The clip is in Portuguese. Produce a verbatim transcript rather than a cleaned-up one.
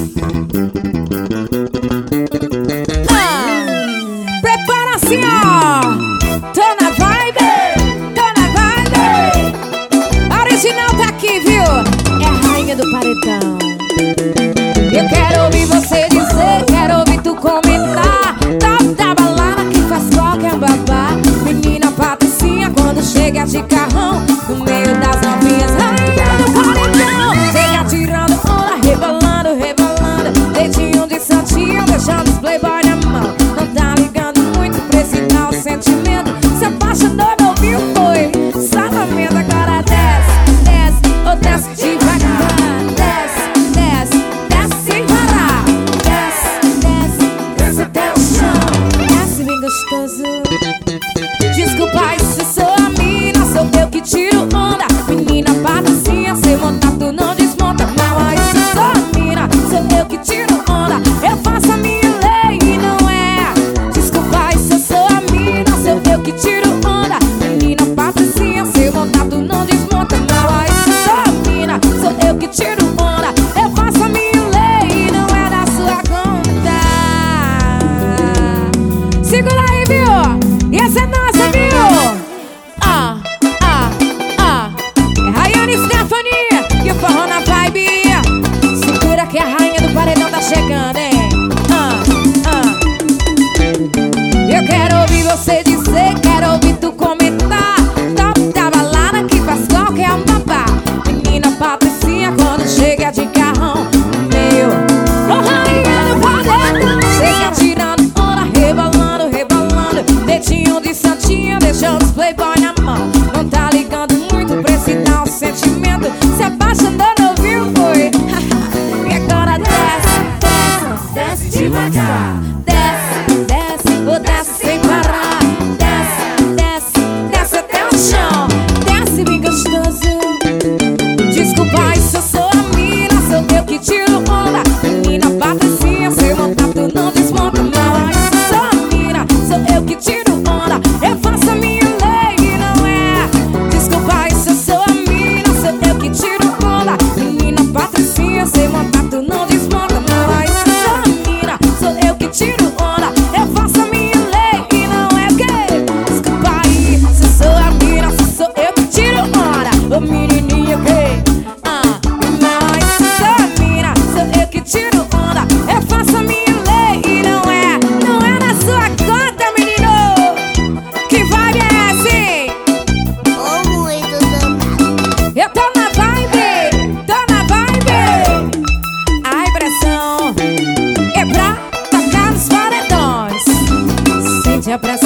Ah, prepara assim, ó. Tô na vibe, tô na vibe. A original tá aqui, viu? É a rainha do paredão. Eu quero ouvir você dizer, quero ouvir tu comentar. Top da balada que faz qualquer babá. Menina patricinha quando chega de carrão, no meio das novinhas, rainha do paredão. Chega tirando onda, rebolando, rebolando, dedinho de santinho, deixando os playboy na mão. Não tá ligando muito pra esse tal sentimento. Se apaixonou, não viu, foi exatamente. Agora desce, desce, ou desce devagar. Desce, desce, desce sem parar. Desce, desce, desce até o chão. Desce bem gostoso. Desculpa, isso sou a mina, sou eu que tiro onda. Menina patricinha, cê monta, tu não desmonta. Não, isso sou a mina, sou eu que tiro onda. Eu faço a minha lei e não é. Desculpa, isso sou a mina, sou eu que tiro onda. Menina patricinha, cê monta, tu não desmonta. Não, isso sou a mina, sou eu que tiro onda. Eu faço a minha lei e não é da sua conta. Segura aí, viu? E essa é nossa, viu? Ah, ah, ah. É Rayane Stephanie e o forró na vibe. Segura que a rainha do paredão tá chegando, hein? Ah, ah. Eu quero ouvir você dizer, quero ouvir tu comentar. Top da balada que faz qualquer um babá. Menina patricinha quando chega de carrão, meu. Oh, rainha do paredão. Chega tirando onda, rebolando, rebolando, dedinho de santinha, deixando os playboy na mão. Não tá ligando muito pra esse tal sentimento. Se apaixonou, não viu, foi. E agora desce, desce, desce devagar. Desce, desce, ou desce sem parar. Desce, desce, desce até o chão. Desce bem gostoso. Desculpa, isso eu sou a mina, sou eu que tiro onda. Menina patricinha, cê monta, tu não desmonta. Não, isso sou a mina, sou eu que tiro onda. Eu faço a minha lei e não é. Desculpa, isso eu sou a mina, sou eu que tiro onda. Menina patricinha, cê monta, tu não desmonta. Não, isso sou a mina, sou eu que tiro onda. Eu faço a minha lei e não é o quê? Desculpa aí, se eu sou a mina, se sou eu que tiro onda. Ô menininha, o quê? Ah, não, isso sou a mina, sou eu que tiro onda. Eu faço a minha lei e não é, não é na sua conta, menino. Que vibe é essa? Ou muito danado. Eu tô na vibe, tô na vibe. A impressão é pra tocar nos paredões. Sente a pressão.